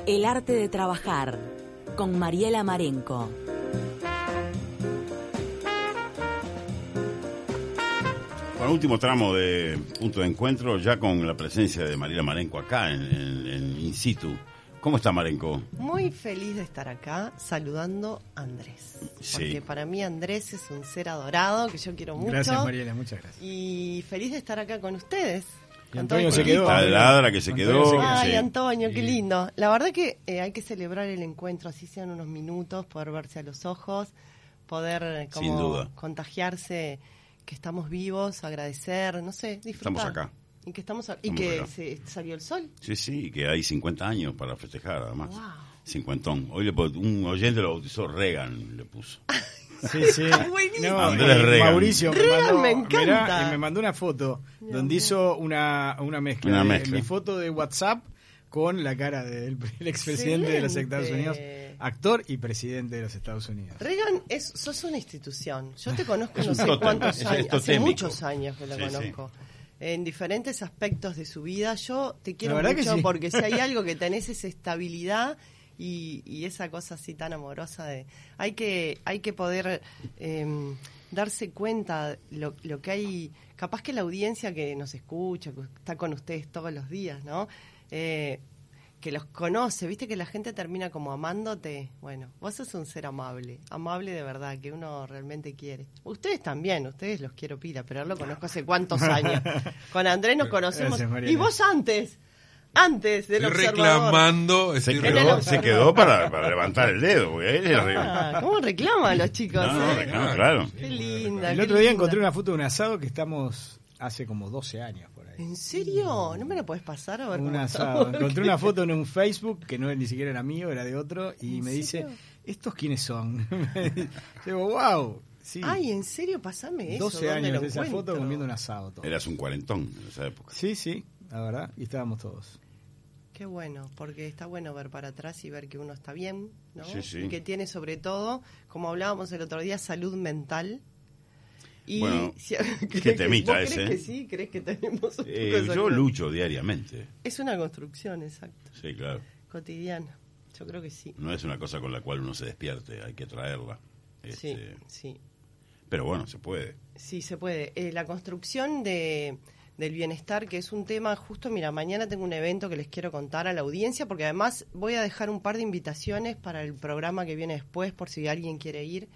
El arte de trabajar, con Mariela Marenco. Bueno, último tramo de Punto de Encuentro, ya con la presencia de Mariela Marenco acá en in situ. ¿Cómo está, Marenco? Muy feliz de estar acá saludando a Andrés. Sí. Porque para mí Andrés es un ser adorado que yo quiero mucho. Gracias, Mariela, muchas gracias. Y feliz de estar acá con ustedes. Y Antonio se equipo. quedó. La ladra que se quedó. Ay, sí. Antonio, qué lindo. La verdad que hay que celebrar el encuentro, así sean unos minutos, poder verse a los ojos, poder como Sin duda. contagiarse que estamos vivos, agradecer, no sé, disfrutar. Estamos acá. Y que estamos Estamos que acá. salió el sol. Sí, que hay 50 años para festejar, además. Wow. 50. Hoy un oyente lo bautizó Reagan, le puso. Sí. Buenísimo. Andrés Reagan. Mauricio Reagan me encanta. mirá, y me mandó una foto donde hizo una mezcla. Una de mezcla. Mi foto de WhatsApp con la cara del expresidente de los Estados Unidos, actor y presidente de los Estados Unidos. Reagan, sos una institución. Yo te conozco Es no un sé tótem, cuántos es años, hace totémico. muchos años que lo Sí, conozco. En diferentes aspectos de su vida. Yo te quiero La verdad mucho que sí. porque si hay algo que tenés es estabilidad y esa cosa así tan amorosa de hay que poder darse cuenta lo que hay, capaz que la audiencia que nos escucha, que está con ustedes todos los días, ¿no? Que los conoce, viste que la gente termina como amándote. Bueno, vos sos un ser amable de verdad, que uno realmente quiere. Ustedes también, ustedes los quiero pila, pero él lo conozco hace cuántos años. Con Andrés nos conocemos. Gracias, Mariela. Y vos antes del Estoy observador. reclamando. Se quedó para levantar el dedo, porque él era ¿Cómo reclaman los chicos? No, reclama, claro. Qué linda. El qué otro día linda. encontré una foto de un asado que estamos hace como 12 años por ahí. ¿En serio? ¿No me la podés pasar a ver Un cómo asado. está? Encontré una foto en un Facebook que no ni siquiera era mío, era de otro, y ¿En me dice, serio? ¿estos quiénes son? Digo, wow. Sí. Ay, ¿en serio? Pasame eso. 12 ¿dónde años lo de esa encuentro? foto comiendo un asado. Todo. Eras un cuarentón en esa época. Sí, la verdad, y estábamos todos. Qué bueno, porque está bueno ver para atrás y ver que uno está bien, ¿no? Sí. Y que tiene sobre todo, como hablábamos el otro día, salud mental. Y Bueno, ¿crees qué temita ¿vos ese, crees ¿eh? que sí? ¿Crees que tenemos un poco de salud Yo mental? lucho diariamente. Es una construcción, exacto, Sí, claro. cotidiana. Yo creo que sí. No es una cosa con la cual uno se despierte, hay que traerla. Sí. Pero bueno, se puede. Sí, se puede. La construcción del bienestar, que es un tema justo, mira, mañana tengo un evento que les quiero contar a la audiencia, porque además voy a dejar un par de invitaciones para el programa que viene después, por si alguien quiere ir.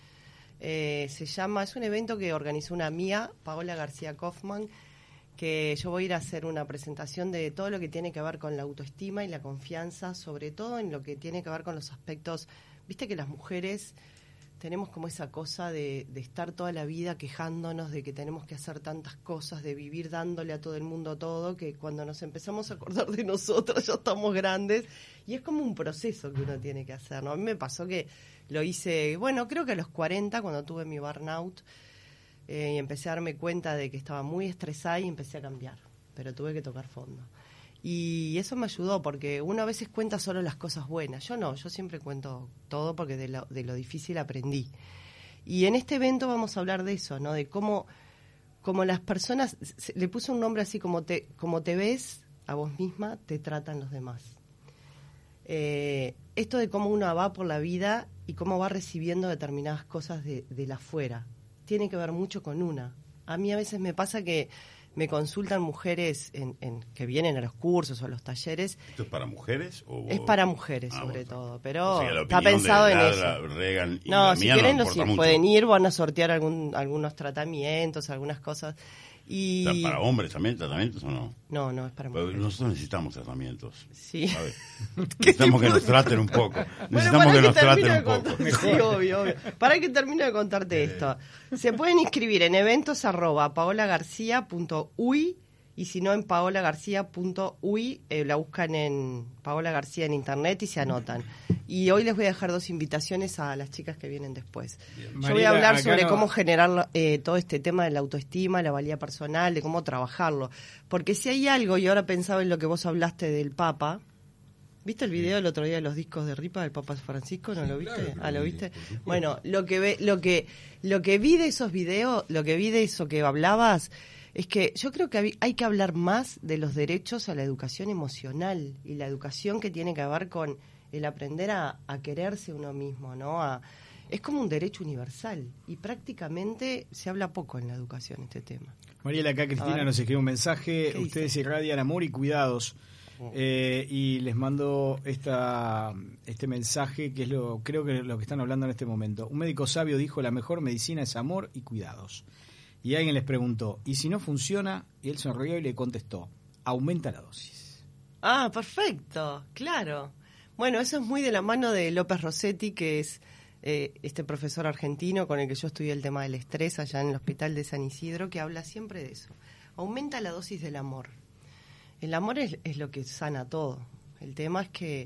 Es un evento que organizó una amiga, Paola García Kaufman, que yo voy a ir a hacer una presentación de todo lo que tiene que ver con la autoestima y la confianza, sobre todo en lo que tiene que ver con los aspectos, viste que las mujeres tenemos como esa cosa de estar toda la vida quejándonos de que tenemos que hacer tantas cosas, de vivir dándole a todo el mundo todo, que cuando nos empezamos a acordar de nosotros ya estamos grandes, y es como un proceso que uno tiene que hacer, ¿no? A mí me pasó que lo hice, bueno, creo que a los 40, cuando tuve mi burnout, y empecé a darme cuenta de que estaba muy estresada y empecé a cambiar, pero tuve que tocar fondo. Y eso me ayudó, porque uno a veces cuenta solo las cosas buenas. Yo no, yo siempre cuento todo porque de lo difícil aprendí. Y en este evento vamos a hablar de eso, ¿no? De cómo las personas, le puse un nombre así, como te ves a vos misma, te tratan los demás. Esto de cómo uno va por la vida y cómo va recibiendo determinadas cosas de la afuera, tiene que ver mucho con una. A mí a veces me pasa que me consultan mujeres que vienen a los cursos o a los talleres. ¿Esto es para mujeres? Es para mujeres, sobre bueno. todo, pero O sea, la está opinión pensado de en Ladra, eso. Reagan y No, la si mía quieren no importa mucho. pueden ir, van a sortear algunos tratamientos, algunas cosas. Y ¿Está para hombres también tratamientos o no? no, es para Pero mujeres. nosotros necesitamos tratamientos. Sí. ¿Sabes? Necesitamos que nos traten un poco. Bueno, Necesitamos para que nos termine traten de un poco. contar- Sí, obvio. Para que termine de contarte esto. Se pueden inscribir en eventos@paolagarcia.uy y si no en paolagarcia.uy, la buscan en Paola García en internet y se anotan. Y hoy les voy a dejar 2 invitaciones a las chicas que vienen después. Yo voy Mariela, a hablar acá sobre no- cómo generar todo este tema de la autoestima, la valía personal, de cómo trabajarlo. Porque si hay algo, y ahora pensaba en lo que vos hablaste del Papa. ¿Viste el video el otro día de los discos de Ripa del Papa Francisco? ¿No lo viste? Claro, ¿Lo viste? por supuesto. Bueno, lo que vi de esos videos, lo que vi de eso que hablabas, es que yo creo que hay que hablar más de los derechos a la educación emocional y la educación que tiene que ver con el aprender a quererse uno mismo, ¿no? Es como un derecho universal y prácticamente se habla poco en la educación este tema. Mariela, acá Cristina nos escribe un mensaje. Ustedes irradian amor y cuidados. Y les mando este mensaje que creo que es lo que están hablando en este momento. Un médico sabio dijo: la mejor medicina es amor y cuidados. Y alguien les preguntó: ¿y si no funciona? Y él sonrió y le contestó: aumenta la dosis. Ah, perfecto, claro. Bueno, eso es muy de la mano de López Rossetti, que es este profesor argentino con el que yo estudié el tema del estrés allá en el Hospital de San Isidro, que habla siempre de eso. Aumenta la dosis del amor. El amor es lo que sana todo. El tema es que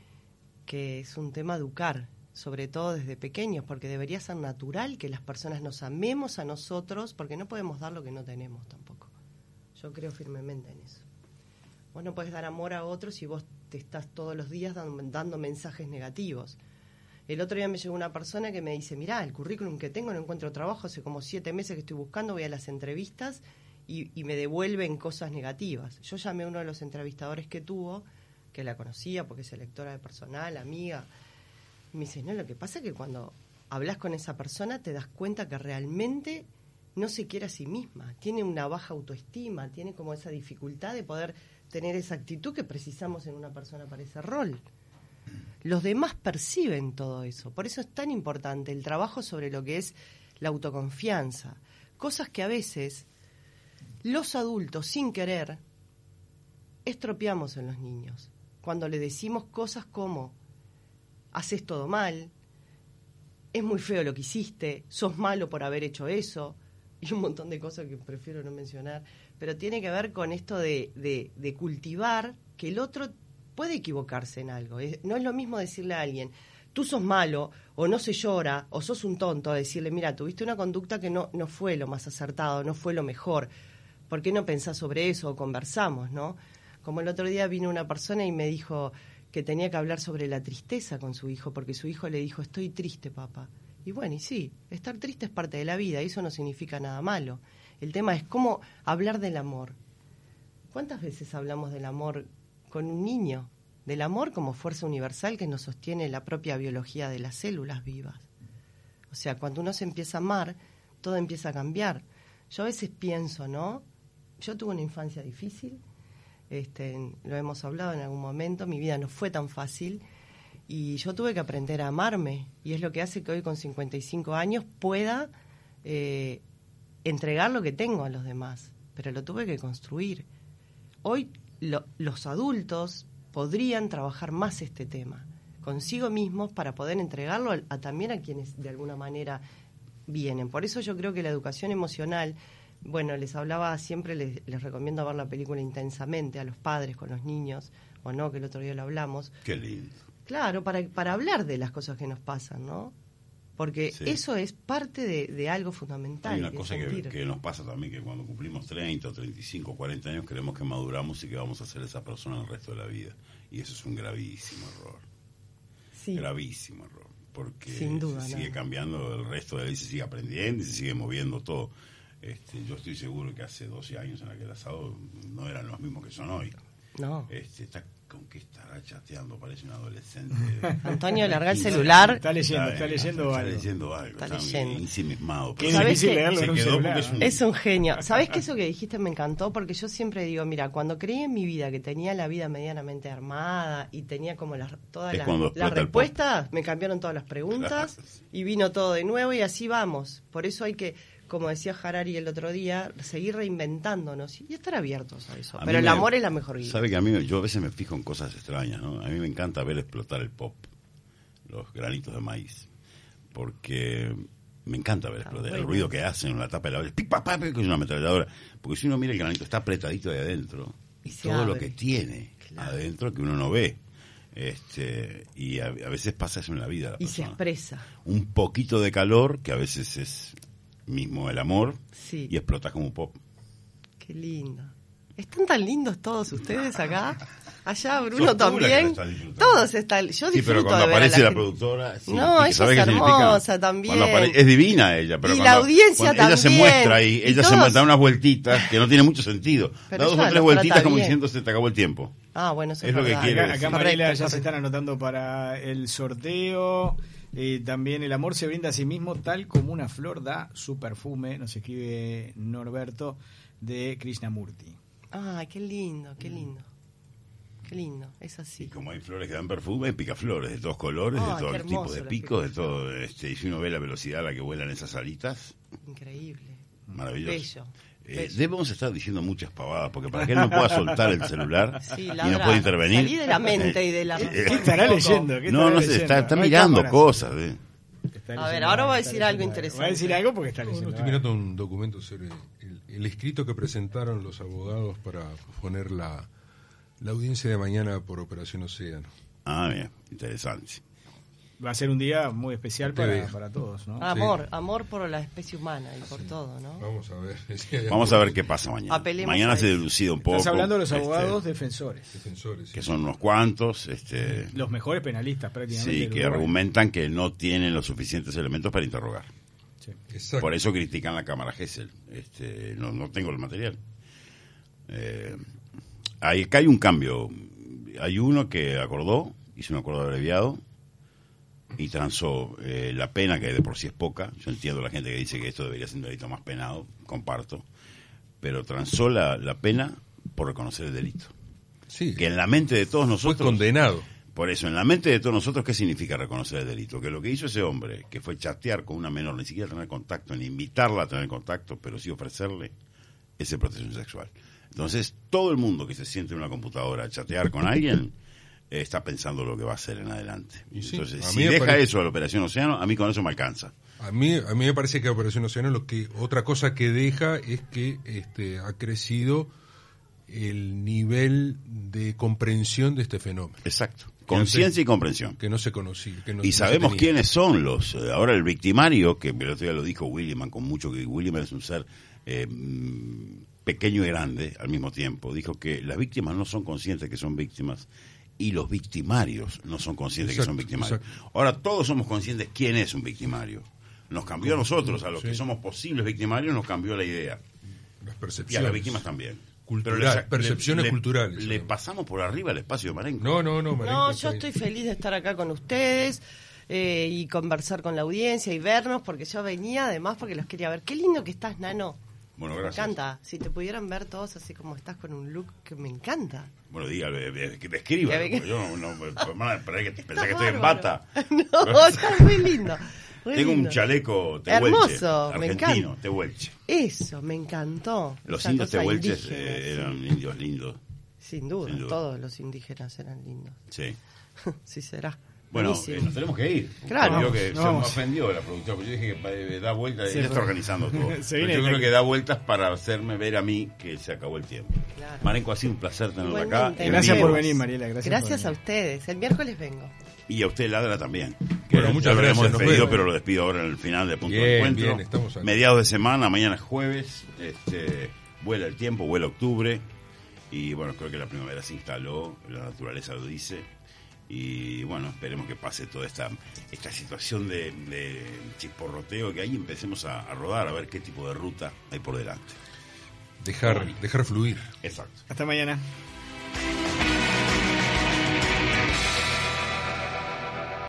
es un tema educar, sobre todo desde pequeños, porque debería ser natural que las personas nos amemos a nosotros, porque no podemos dar lo que no tenemos tampoco. Yo creo firmemente en eso. Vos no podés dar amor a otros si vos te estás todos los días dando mensajes negativos. El otro día me llegó una persona que me dice: mirá, el currículum que tengo, no encuentro trabajo, hace como 7 meses que estoy buscando, voy a las entrevistas y me devuelven cosas negativas. Yo llamé a uno de los entrevistadores que tuvo, que la conocía porque es selectora de personal, amiga, y me dice: no, lo que pasa es que cuando hablas con esa persona te das cuenta que realmente no se quiere a sí misma, tiene una baja autoestima, tiene como esa dificultad de poder tener esa actitud que precisamos en una persona para ese rol. Los demás perciben todo eso, por eso es tan importante el trabajo sobre lo que es la autoconfianza, cosas que a veces los adultos, sin querer, estropeamos en los niños, cuando le decimos cosas como: haces todo mal, es muy feo lo que hiciste, sos malo por haber hecho eso, y un montón de cosas que prefiero no mencionar, pero tiene que ver con esto de cultivar que el otro puede equivocarse en algo. No es lo mismo decirle a alguien: tú sos malo, o no se llora, o sos un tonto, a decirle: mira, tuviste una conducta que no fue lo más acertado, no fue lo mejor, ¿por qué no pensás sobre eso o conversamos, no? Como el otro día vino una persona y me dijo que tenía que hablar sobre la tristeza con su hijo, porque su hijo le dijo: estoy triste, papá. Y bueno, y sí, estar triste es parte de la vida, y eso no significa nada malo. El tema es cómo hablar del amor. ¿Cuántas veces hablamos del amor con un niño? Del amor como fuerza universal que nos sostiene la propia biología de las células vivas. O sea, cuando uno se empieza a amar, todo empieza a cambiar. Yo a veces pienso, ¿no? Yo tuve una infancia difícil, lo hemos hablado en algún momento, mi vida no fue tan fácil, y yo tuve que aprender a amarme, y es lo que hace que hoy con 55 años pueda entregar lo que tengo a los demás, pero lo tuve que construir. Hoy los adultos podrían trabajar más este tema consigo mismos para poder entregarlo también a quienes de alguna manera vienen. Por eso yo creo que la educación emocional, bueno, les hablaba siempre, les recomiendo ver la película Intensamente a los padres con los niños, o no, que el otro día lo hablamos. Qué lindo. Claro, para hablar de las cosas que nos pasan, ¿no? Porque sí, eso es parte de algo fundamental. Hay una cosa que nos pasa también, que cuando cumplimos 30, 35, 40 años creemos que maduramos y que vamos a ser esa persona el resto de la vida. Y eso es un gravísimo error. Sí. Gravísimo error. Porque sin duda, se sigue cambiando el resto de la vida, se sigue aprendiendo y se sigue moviendo todo. Yo estoy seguro que hace 12 años en aquel asado no eran los mismos que son hoy. No. ¿Con qué estará chateando? Parece un adolescente. Antonio, larga el celular. Está leyendo algo. Está leyendo. Ensimismado. Qué difícil leerlo en un celular. Es un genio. ¿Sabés que eso que dijiste me encantó? Porque yo siempre digo, mira, cuando creí en mi vida que tenía la vida medianamente armada y tenía como todas las respuestas, me cambiaron todas las preguntas y vino todo de nuevo y así vamos. Por eso hay que, como decía Harari el otro día, seguir reinventándonos y estar abiertos a eso. Pero el amor es la mejor guía. Sabe que yo a veces me fijo en cosas extrañas, ¿no? A mí me encanta ver explotar el pop, los granitos de maíz, porque me encanta ver explotar el ruido que hacen en la tapa de la olla, que es una ametralladora. Porque si uno mira el granito, está apretadito de adentro, y todo lo que tiene adentro que uno no ve. Y a veces pasa eso en la vida. Y se expresa. Un poquito de calor, que a veces es mismo el amor, y explota como pop. Qué lindo. ¿Están tan lindos todos ustedes acá? Allá Bruno Sos tú la que la también. estás disfrutando. Todos están. Yo Sí, disfruto pero cuando de ver a aparece la gente. productora... Sí, No, y que ella sabe es qué significa. hermosa también. Cuando es divina ella, pero Y la cuando, audiencia cuando ella se también. muestra y Y ella se todos- da unas vueltitas que no tiene mucho sentido. Pero Da dos ella o tres los vueltitas trata como bien. diciendo se te acabó el tiempo. Ah, bueno, eso Es lo que verdad. quiere Acá decir. Mariela ya Correcto, se están anotando para el sorteo. También el amor se brinda a sí mismo tal como una flor da su perfume, nos escribe Norberto de Krishnamurti. Ah, qué lindo, qué lindo. Qué lindo, es Y así. como hay flores que dan perfume, hay picaflores de todos colores, Ay, de todos qué tipos de hermoso picos, de los todo. Y si uno ve la velocidad a la que vuelan esas alitas, Increíble. maravilloso. Bello. Bello. Debemos estar diciendo muchas pavadas, porque para que él no pueda soltar el celular Sí, y no ladrar. pueda intervenir. Salí de la mente y de la... ¿Qué estará leyendo? ¿Qué No, estará no sé, leyendo? está No hay mirando cámaras. cosas. Está A leyendo ver, ahora voy a está decir algo leyendo interesante. Va a decir algo porque está No, leyendo. estoy mirando un documento sobre el escrito que presentaron los abogados para poner la audiencia de mañana por Operación Océano. Ah, bien, interesante. Va a ser un día muy especial Te para todos, ¿no? Amor por la especie humana y por todo, ¿no? Vamos a ver. Vamos a ver qué pasa mañana. Apelemos Mañana a se eso. dilucida un poco. Estás hablando de los abogados defensores, Defensores. que son unos cuantos, los mejores penalistas prácticamente. sí, del que Uruguay. argumentan que no tienen los suficientes elementos para interrogar. Sí. Exacto. Por eso critican la Cámara Gesell. No tengo el material. Acá hay un cambio. Hay uno que acordó, hizo un acuerdo abreviado y transó la pena, que de por sí es poca. Yo entiendo a la gente que dice que esto debería ser un delito más penado, comparto. Pero transó la pena por reconocer el delito. Sí, Que en la mente de todos fue nosotros... condenado. Por eso, en la mente de todos nosotros, ¿qué significa reconocer el delito? Que lo que hizo ese hombre, que fue chatear con una menor, ni siquiera tener contacto, ni invitarla a tener contacto, pero sí ofrecerle, esa protección sexual. Entonces, todo el mundo que se siente en una computadora a chatear con alguien, está pensando lo que va a hacer en adelante. Y sí, Entonces, a si mí me deja parece- eso a la Operación Océano, a mí con eso me alcanza. A mí me parece que Operación Océano otra cosa que deja es que ha crecido el nivel de comprensión de este fenómeno. Exacto. Conciencia y comprensión. Que no se conocía. Que no, Y no se sabemos tenía. quiénes son los. Ahora el victimario, que el otro día lo dijo William, con mucho que William es un ser pequeño y grande al mismo tiempo, dijo que las víctimas no son conscientes que son víctimas y los victimarios no son conscientes que son Exacto, victimarios. exacto. Ahora todos somos conscientes quién es un victimario. Nos cambió a nosotros, a los Sí. que somos posibles victimarios, nos cambió la idea. Las Y a percepciones. las víctimas también. Cultural, percepciones culturales. Le pasamos por arriba el espacio de Marenco. No, No, Marenco, yo está estoy bien. feliz de estar acá con ustedes y conversar con la audiencia y vernos, porque yo venía además porque los quería ver. Qué lindo que estás, Nano. Bueno, Me gracias. encanta. Si te pudieran ver todos así como estás con un look que me encanta. Bueno, dígale, que describa. Yo no, pensé que estoy en Bárbaro. bata. No, está muy lindo. muy Tengo un lindo. chaleco Hermoso, tehuelche, me argentino, encanta. tehuelche. Eso, me encantó. Los Esa indios cosa tehuelches indígena, sí. eran indios lindos. Sin duda, sin duda. todos los indígenas eran lindos. Sí. Sí será. Bueno, Buenísimo. nos tenemos que ir. Claro. Vio que Nos se me vamos. ofendió la productora, porque yo dije que da vueltas, Sí, ella está fue. organizando todo. Se Pero viene yo de creo aquí. que da vueltas para hacerme ver a mí que se acabó el tiempo. Claro. Marenco, ha sido un placer tenerla acá. Igualmente. en Gracias vivo. por venir, Mariela. Gracias por a venir. ustedes. El miércoles vengo. Y a usted, Ladra, también. Bueno, Que muchas ya lo gracias, hemos nos despedido, vemos. pero lo despido ahora en el final de Punto de Bien, Encuentro. bien, estamos acá. Mediados de semana, mañana es jueves, vuela el tiempo, vuela octubre, y bueno, creo que la primavera se instaló, la naturaleza lo dice, y bueno, esperemos que pase toda esta situación de chisporroteo que hay y empecemos a rodar, a ver qué tipo de ruta hay por delante. Dejar fluir. Exacto. Hasta mañana.